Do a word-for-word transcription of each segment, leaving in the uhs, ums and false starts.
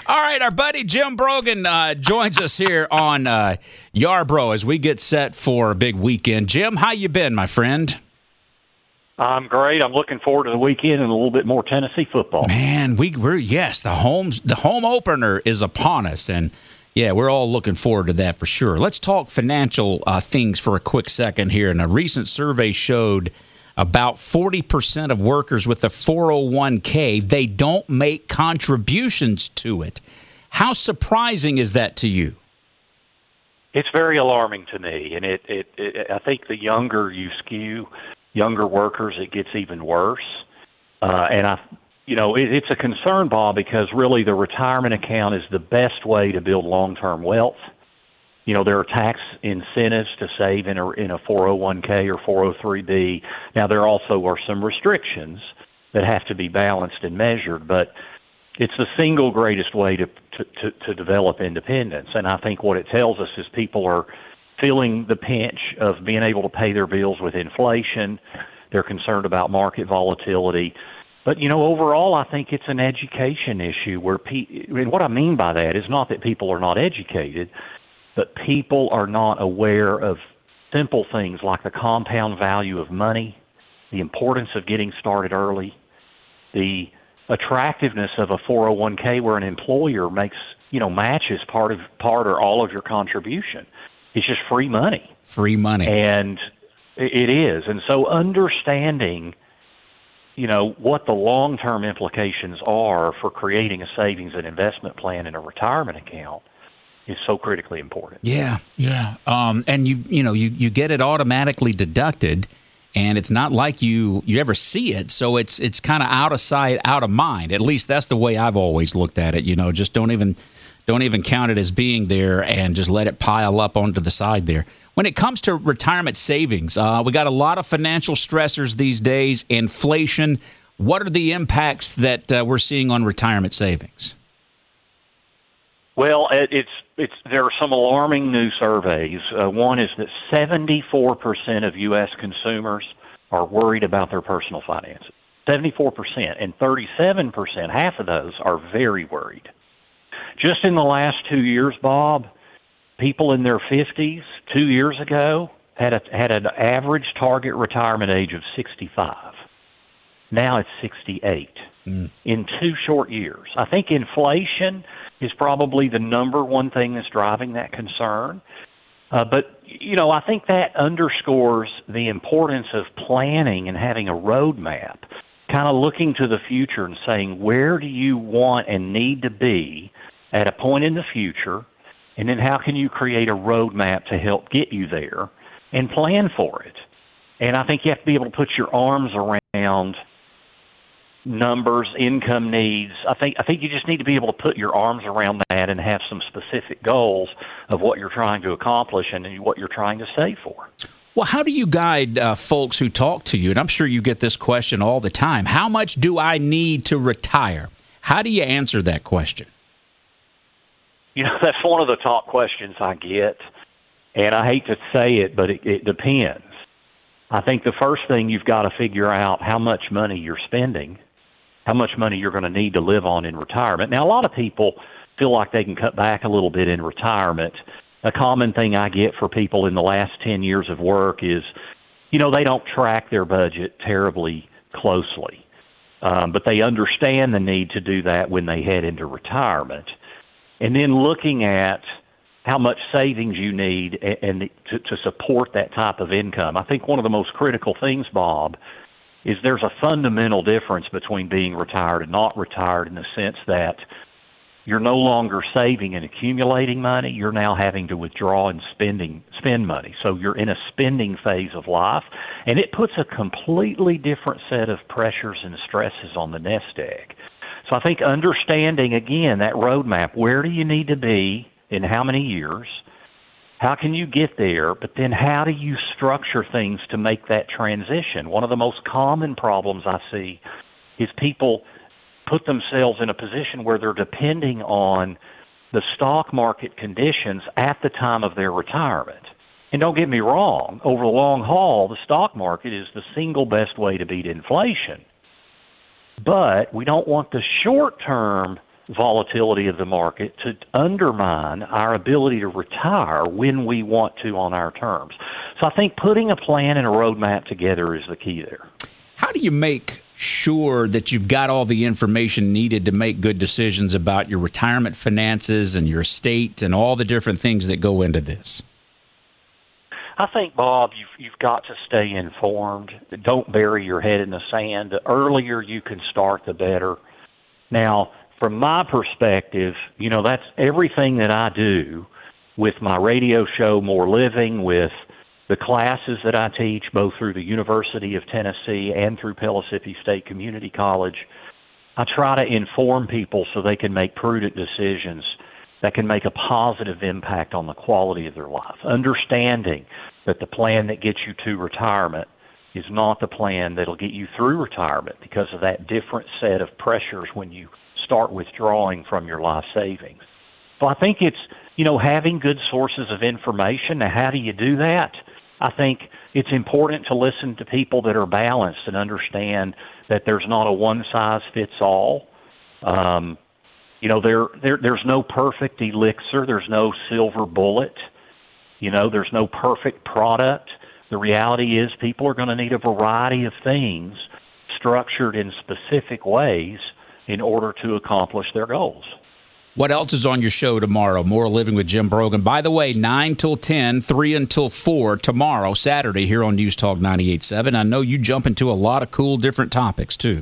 All right, our buddy Jim Brogan uh, joins us here on uh, Yarbrough as we get set for a big weekend. Jim, how you been, my friend? I'm great. I'm looking forward to the weekend and a little bit more Tennessee football. Man, we, we're yes, the homes the home opener is upon us, and yeah, we're all looking forward to that for sure. Let's talk financial uh, things for a quick second here. And a recent survey showed about forty percent of workers with a four oh one k, they don't make contributions to it. How surprising is that to you? It's very alarming to me, and it, it, it I think the younger you skew, younger workers, it gets even worse. Uh, and I, you know, it, it's a concern, Bob, because really the retirement account is the best way to build long-term wealth. You know, there are tax incentives to save in a in a four oh one k or four oh three b. Now, there also are some restrictions that have to be balanced and measured, but it's the single greatest way to, to, to, to develop independence. And I think what it tells us is people are feeling the pinch of being able to pay their bills with inflation. They're concerned about market volatility. But, you know, overall, I think it's an education issue where pe- and what I mean by that is not that people are not educated, but people are not aware of simple things like the compound value of money, the importance of getting started early, the attractiveness of a four oh one k where an employer makes, you know, matches part of part or all of your contribution. It's just free money. Free money. And it is. And so understanding, you know, what the long-term implications are for creating a savings and investment plan in a retirement account is so critically important. Yeah, yeah. Um, and you, you know, you, you get it automatically deducted, and it's not like you you ever see it, so it's it's kind of out of sight, out of mind. At least that's the way I've always looked at it. You know, just don't even don't even count it as being there, and just let it pile up onto the side there. When it comes to retirement savings, uh, we got a lot of financial stressors these days. Inflation. What are the impacts that uh, we're seeing on retirement savings? Well, it, it's it's there are some alarming new surveys. Uh, one is that seventy-four percent of U S consumers are worried about their personal finances. seventy-four percent, and thirty-seven percent, half of those, are very worried. Just in the last two years, Bob, people in their fifties, two years ago, had a, had an average target retirement age of sixty-five. Now it's sixty-eight mm. in two short years. I think inflation is probably the number one thing that's driving that concern. Uh, but, you know, I think that underscores the importance of planning and having a roadmap, kind of looking to the future and saying, where do you want and need to be at a point in the future, and then how can you create a roadmap to help get you there and plan for it? And I think you have to be able to put your arms around numbers, income needs. I think I think you just need to be able to put your arms around that and have some specific goals of what you're trying to accomplish and what you're trying to save for. Well, how do you guide uh, folks who talk to you? And I'm sure you get this question all the time. How much do I need to retire? How do you answer that question? You know, that's one of the top questions I get, and I hate to say it, but it, it depends. I think the first thing you've got to figure out how much money you're spending, how much money you're going to need to live on in retirement. Now, a lot of people feel like they can cut back a little bit in retirement. A common thing I get for people in the last ten years of work is, you know, they don't track their budget terribly closely, um, but they understand the need to do that when they head into retirement. And then looking at how much savings you need and, and to, to support that type of income. I think one of the most critical things, Bob, is there's a fundamental difference between being retired and not retired in the sense that you're no longer saving and accumulating money. You're now having to withdraw and spending spend money. So you're in a spending phase of life, and it puts a completely different set of pressures and stresses on the nest egg. So I think understanding, again, that roadmap, where do you need to be in how many years? How can you get there? But then how do you structure things to make that transition? One of the most common problems I see is people put themselves in a position where they're depending on the stock market conditions at the time of their retirement. And don't get me wrong, over the long haul, the stock market is the single best way to beat inflation. But we don't want the short-term volatility of the market to undermine our ability to retire when we want to on our terms. So I think putting a plan and a roadmap together is the key there. How do you make sure that you've got all the information needed to make good decisions about your retirement finances and your estate and all the different things that go into this? I think, Bob, you've, you've got to stay informed. Don't bury your head in the sand. The earlier you can start, the better. Now, from my perspective, you know, that's everything that I do with my radio show, More Living, with the classes that I teach, both through the University of Tennessee and through Pellissippi State Community College. I try to inform people so they can make prudent decisions that can make a positive impact on the quality of their life, understanding that the plan that gets you to retirement is not the plan that'll get you through retirement because of that different set of pressures when you start withdrawing from your life savings. So I think it's, you know, having good sources of information. Now, how do you do that? I think it's important to listen to people that are balanced and understand that there's not a one-size-fits-all. Um, you know, there, there there's no perfect elixir. There's no silver bullet. You know, there's no perfect product. The reality is people are going to need a variety of things structured in specific ways in order to accomplish their goals. What else is on your show tomorrow? More Living with Jim Brogan. By the way, nine till ten, three until four tomorrow, Saturday, here on News Talk ninety-eight point seven. I know you jump into a lot of cool different topics, too.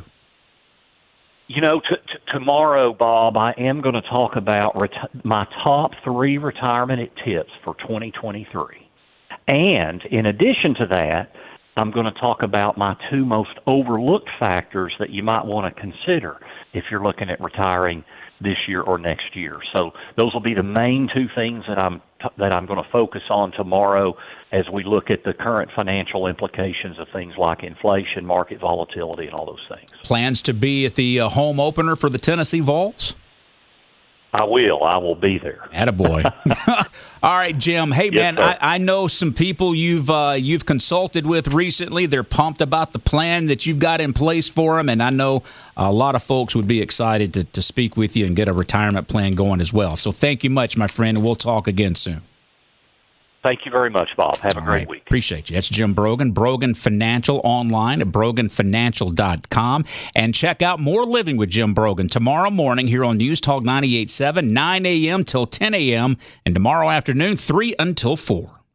You know, t- t- tomorrow, Bob, I am going to talk about reti- my top three retirement tips for twenty twenty-three. And in addition to that, I'm going to talk about my two most overlooked factors that you might want to consider if you're looking at retiring this year or next year. So those will be the main two things that I'm t- that I'm going to focus on tomorrow as we look at the current financial implications of things like inflation, market volatility, and all those things. Plans to be at the uh, home opener for the Tennessee Vols? I will. I will be there. Attaboy. All right, Jim. Hey, yes, man, I, I know some people you've uh, you've consulted with recently. They're pumped about the plan that you've got in place for them, and I know a lot of folks would be excited to, to speak with you and get a retirement plan going as well. So thank you much, my friend, and we'll talk again soon. Thank you very much, Bob. Have a All great right. week. Appreciate you. That's Jim Brogan, Brogan Financial, online at brogan financial dot com. And check out More Living with Jim Brogan tomorrow morning here on News Talk ninety-eight point seven, nine a.m. till ten a.m. and tomorrow afternoon, three until four.